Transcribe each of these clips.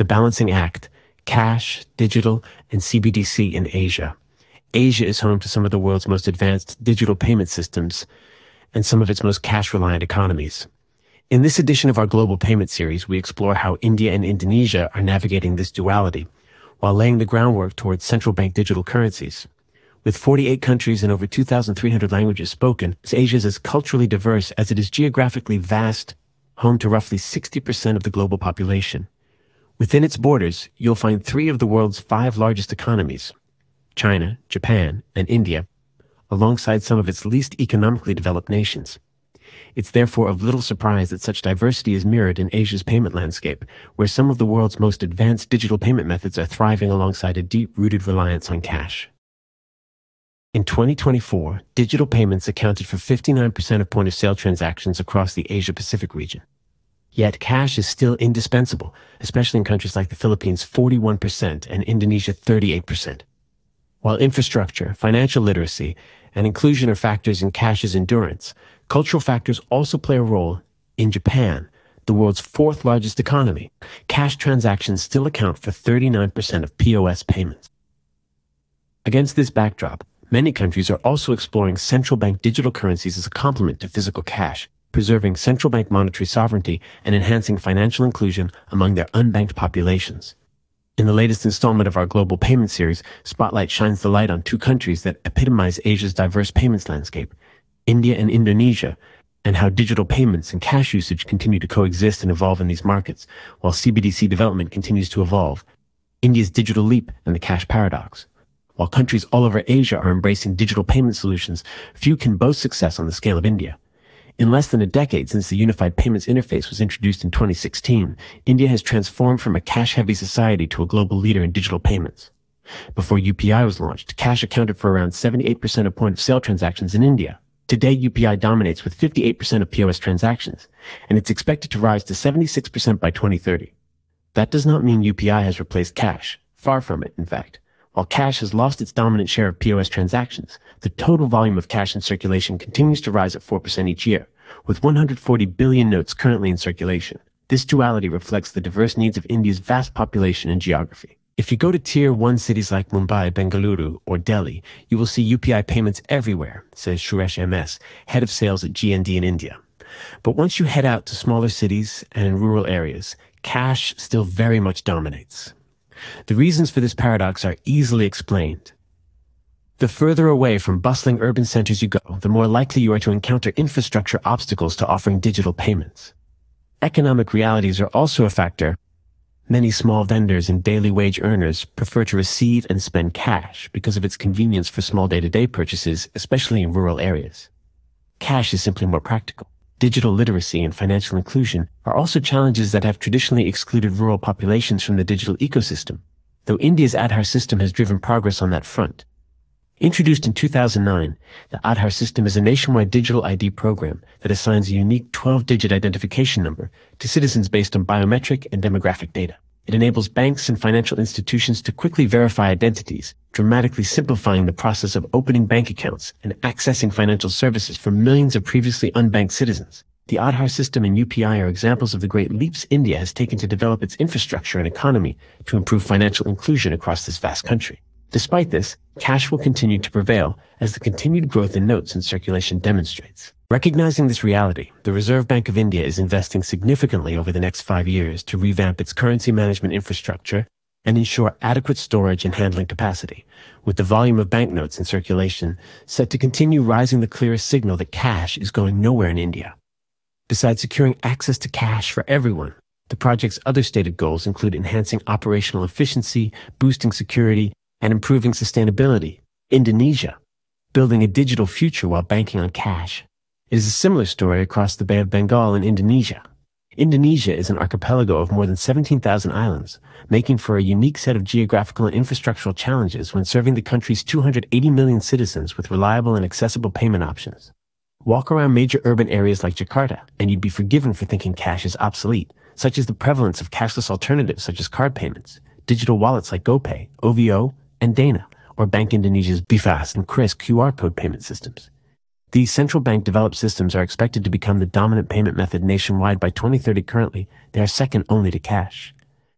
the balancing act, cash, digital, and CBDC in Asia. Asia is home to some of the world's most advanced digital payment systems and some of its most cash-reliant economies. In this edition of our Global Payment Series, we explore how India and Indonesia are navigating this duality while laying the groundwork towards central bank digital currencies. With 48 countries and over 2,300 languages spoken, Asia is as culturally diverse as it is geographically vast, home to roughly 60% of the global population. Within its borders, you'll find 3 of the world's 5 largest economies, China, Japan, and India, alongside some of its least economically developed nations. It's therefore of little surprise that such diversity is mirrored in Asia's payment landscape, where some of the world's most advanced digital payment methods are thriving alongside a deep-rooted reliance on cash. In 2024, digital payments accounted for 59% of point-of-sale transactions across the Asia-Pacific region. Yet cash is still indispensable, especially in countries like the Philippines, 41%, and Indonesia, 38%. While infrastructure, financial literacy, and inclusion are factors in cash's endurance, cultural factors also play a role. In Japan, the world's 4th largest economy, cash transactions still account for 39% of POS payments. Against this backdrop, many countries are also exploring central bank digital currencies as a complement to physical cash, preserving central bank monetary sovereignty and enhancing financial inclusion among their unbanked populations. In the latest installment of our Global Payment Series, Spotlight shines the light on 2 countries that epitomize Asia's diverse payments landscape, India and Indonesia, and how digital payments and cash usage continue to coexist and evolve in these markets, while CBDC development continues to evolve. India's digital leap and the cash paradox. While countries all over Asia are embracing digital payment solutions, few can boast success on the scale of India. In less than a decade since the Unified Payments Interface was introduced in 2016, India has transformed from a cash-heavy society to a global leader in digital payments. Before UPI was launched, cash accounted for around 78% of point-of-sale transactions in India. Today, UPI dominates with 58% of POS transactions, and it's expected to rise to 76% by 2030. That does not mean UPI has replaced cash. Far from it, in fact. While cash has lost its dominant share of POS transactions, the total volume of cash in circulation continues to rise at 4% each year, with 140 billion notes currently in circulation. This duality reflects the diverse needs of India's vast population and geography. If you go to Tier 1 cities like Mumbai, Bengaluru, or Delhi, you will see UPI payments everywhere, says Suresh MS, head of sales at GND in India. But once you head out to smaller cities and in rural areas, cash still very much dominates. The reasons for this paradox are easily explained. The further away from bustling urban centers you go, the more likely you are to encounter infrastructure obstacles to offering digital payments. Economic realities are also a factor. Many small vendors and daily wage earners prefer to receive and spend cash because of its convenience for small day-to-day purchases, especially in rural areas. Cash is simply more practical. Digital literacy and financial inclusion are also challenges that have traditionally excluded rural populations from the digital ecosystem, though India's Aadhaar system has driven progress on that front. Introduced in 2009, the Aadhaar system is a nationwide digital ID program that assigns a unique 12-digit identification number to citizens based on biometric and demographic data. It enables banks and financial institutions to quickly verify identities, dramatically simplifying the process of opening bank accounts and accessing financial services for millions of previously unbanked citizens. The Aadhaar system and UPI are examples of the great leaps India has taken to develop its infrastructure and economy to improve financial inclusion across this vast country. Despite this, cash will continue to prevail as the continued growth in notes in circulation demonstrates. Recognizing this reality, the Reserve Bank of India is investing significantly over the next 5 years to revamp its currency management infrastructure and ensure adequate storage and handling capacity, with the volume of banknotes in circulation set to continue rising, the clearest signal that cash is going nowhere in India. Besides securing access to cash for everyone, the project's other stated goals include enhancing operational efficiency, boosting security, and improving sustainability. Indonesia, building a digital future while banking on cash. It is a similar story across the Bay of Bengal in Indonesia. Indonesia is an archipelago of more than 17,000 islands, making for a unique set of geographical and infrastructural challenges when serving the country's 280 million citizens with reliable and accessible payment options. Walk around major urban areas like Jakarta, and you'd be forgiven for thinking cash is obsolete, such as the prevalence of cashless alternatives such as card payments, digital wallets like GoPay, OVO, and Dana, or Bank Indonesia's BIFAS and KRIS QR code payment systems. These central bank developed systems are expected to become the dominant payment method nationwide by 2030. Currently, they are second only to cash.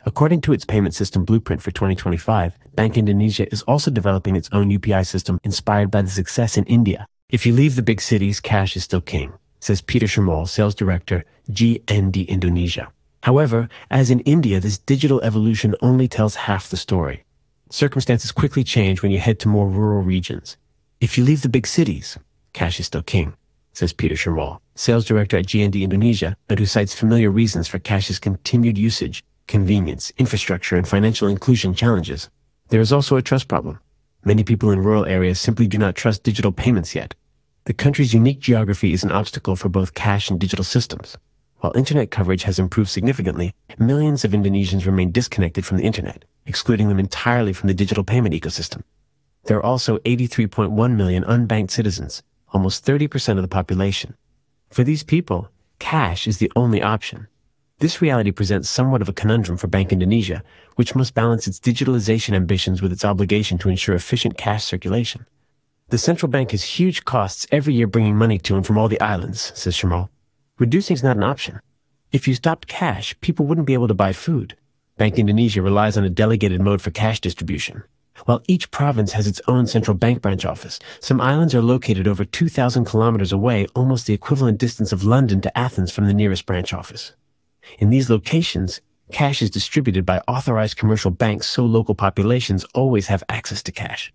According to its payment system blueprint for 2025, Bank Indonesia is also developing its own UPI system inspired by the success in India. If you leave the big cities, cash is still king, says Peter Shermall, sales director, GND Indonesia. However, as in India, this digital evolution only tells half the story. Circumstances quickly change when you head to more rural regions. If you leave the big cities, cash is still king, says Peter Shermall, sales director at GND Indonesia, and who cites familiar reasons for cash's continued usage, convenience, infrastructure, and financial inclusion challenges. There is also a trust problem. Many people in rural areas simply do not trust digital payments yet. The country's unique geography is an obstacle for both cash and digital systems. While internet coverage has improved significantly, millions of Indonesians remain disconnected from the internet, excluding them entirely from the digital payment ecosystem. There are also 83.1 million unbanked citizens, almost 30% of the population. For these people, cash is the only option. This reality presents somewhat of a conundrum for Bank Indonesia, which must balance its digitalization ambitions with its obligation to ensure efficient cash circulation. The central bank has huge costs every year bringing money to and from all the islands, says Shermall. Reducing is not an option. If you stopped cash, people wouldn't be able to buy food. Bank Indonesia relies on a delegated mode for cash distribution. While each province has its own central bank branch office, some islands are located over 2,000 kilometers away, almost the equivalent distance of London to Athens from the nearest branch office. In these locations, cash is distributed by authorized commercial banks so local populations always have access to cash.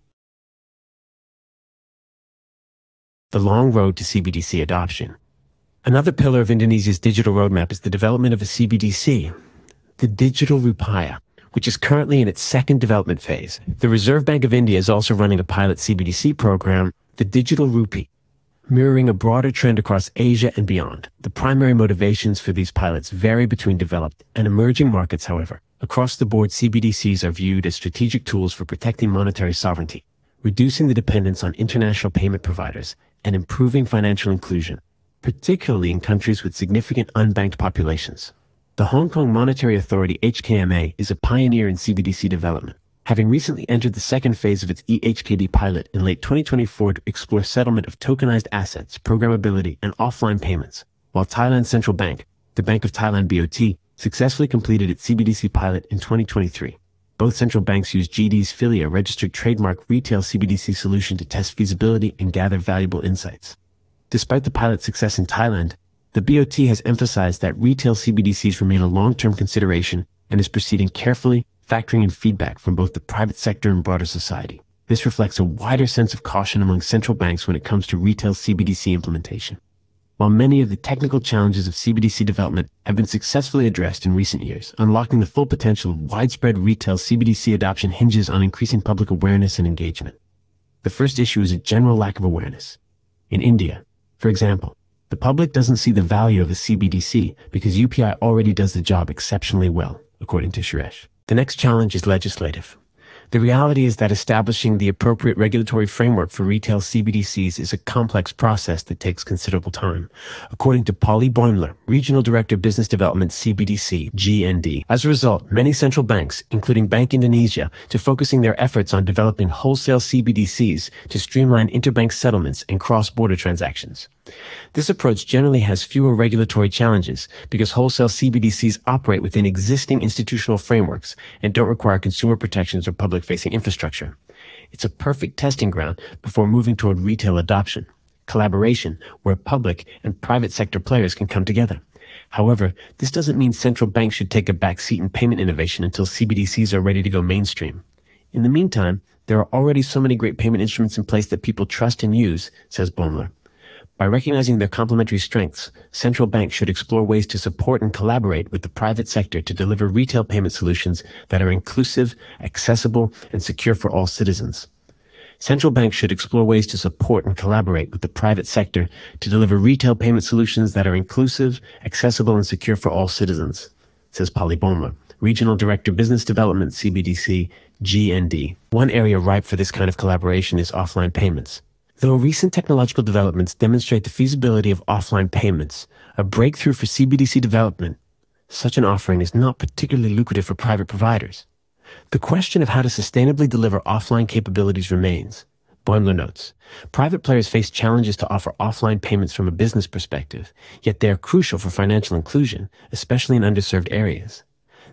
The long road to CBDC adoption. Another pillar of Indonesia's digital roadmap is the development of a CBDC, the Digital Rupiah, which is currently in its second development phase. The Reserve Bank of India is also running a pilot CBDC program, the Digital Rupee, mirroring a broader trend across Asia and beyond. The primary motivations for these pilots vary between developed and emerging markets, however. Across the board, CBDCs are viewed as strategic tools for protecting monetary sovereignty, reducing the dependence on international payment providers, and improving financial inclusion, particularly in countries with significant unbanked populations. The Hong Kong Monetary Authority HKMA is a pioneer in CBDC development, having recently entered the second phase of its eHKD pilot in late 2024 to explore settlement of tokenized assets, programmability, and offline payments, while Thailand's central bank, the Bank of Thailand BOT, successfully completed its CBDC pilot in 2023. Both central banks use GD's Filia registered trademark retail CBDC solution to test feasibility and gather valuable insights. Despite the pilot's success in Thailand, the BOT has emphasized that retail CBDCs remain a long-term consideration and is proceeding carefully, factoring in feedback from both the private sector and broader society. This reflects a wider sense of caution among central banks when it comes to retail CBDC implementation. While many of the technical challenges of CBDC development have been successfully addressed in recent years, unlocking the full potential of widespread retail CBDC adoption hinges on increasing public awareness and engagement. The first issue is a general lack of awareness. In India, for example, the public doesn't see the value of a CBDC because UPI already does the job exceptionally well, according to Suresh. The next challenge is legislative. The reality is that establishing the appropriate regulatory framework for retail CBDCs is a complex process that takes considerable time. According to Polly Boimler, Regional Director Business Development CBDC, GND. As a result, many central banks, including Bank Indonesia, are focusing their efforts on developing wholesale CBDCs to streamline interbank settlements and cross-border transactions. This approach generally has fewer regulatory challenges because wholesale CBDCs operate within existing institutional frameworks and don't require consumer protections or public-facing infrastructure. It's a perfect testing ground before moving toward retail adoption, collaboration where public and private sector players can come together. However, this doesn't mean central banks should take a back seat in payment innovation until CBDCs are ready to go mainstream. In the meantime, there are already so many great payment instruments in place that people trust and use, says Boimler. By recognizing their complementary strengths, central banks should explore ways to support and collaborate with the private sector to deliver retail payment solutions that are inclusive, accessible, and secure for all citizens. Central banks should explore ways to support and collaborate with the private sector to deliver retail payment solutions that are inclusive, accessible, and secure for all citizens, says Polly Boimler, Regional Director Business Development CBDC, GND. One area ripe for this kind of collaboration is offline payments. Though recent technological developments demonstrate the feasibility of offline payments, a breakthrough for CBDC development, such an offering is not particularly lucrative for private providers. The question of how to sustainably deliver offline capabilities remains. Boimler notes, private players face challenges to offer offline payments from a business perspective, yet they are crucial for financial inclusion, especially in underserved areas.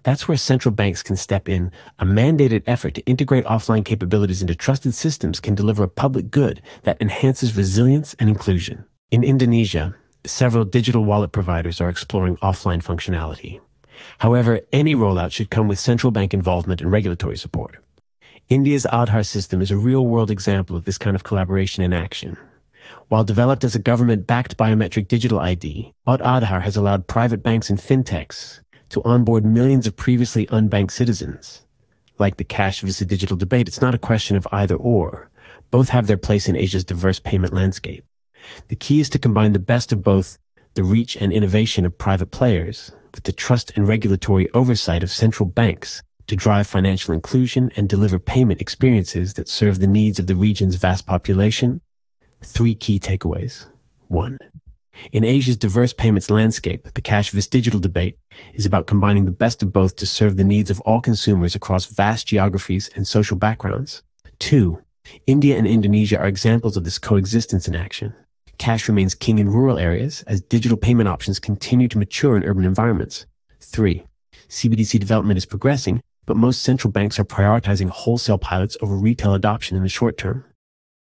That's where central banks can step in. A mandated effort to integrate offline capabilities into trusted systems can deliver a public good that enhances resilience and inclusion. In Indonesia, several digital wallet providers are exploring offline functionality. However, any rollout should come with central bank involvement and regulatory support. India's Aadhaar system is a real-world example of this kind of collaboration in action. While developed as a government-backed biometric digital ID, Aadhaar has allowed private banks and fintechs to onboard millions of previously unbanked citizens. Like the Cash Visa digital debate, it's not a question of either or. Both have their place in Asia's diverse payment landscape. The key is to combine the best of both, the reach and innovation of private players, with the trust and regulatory oversight of central banks to drive financial inclusion and deliver payment experiences that serve the needs of the region's vast population. 3 key takeaways. 1. In Asia's diverse payments landscape, the Cash Visa digital debate is about combining the best of both to serve the needs of all consumers across vast geographies and social backgrounds. 2. India and Indonesia are examples of this coexistence in action. Cash remains king in rural areas as digital payment options continue to mature in urban environments. 3. CBDC development is progressing, but most central banks are prioritizing wholesale pilots over retail adoption in the short term.